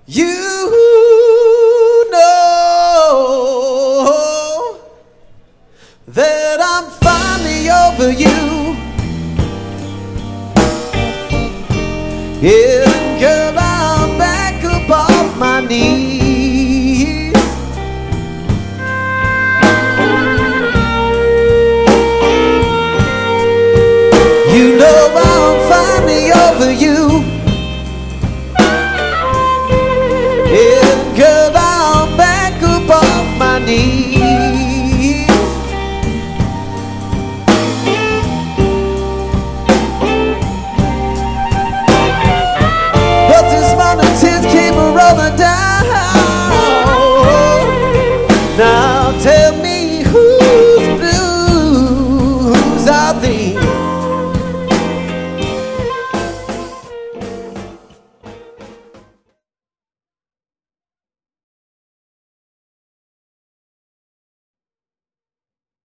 You know that I'm finally over you. Yeah, girl, I'm back up off my knees. You know I'm finally over you. Yeah, girl,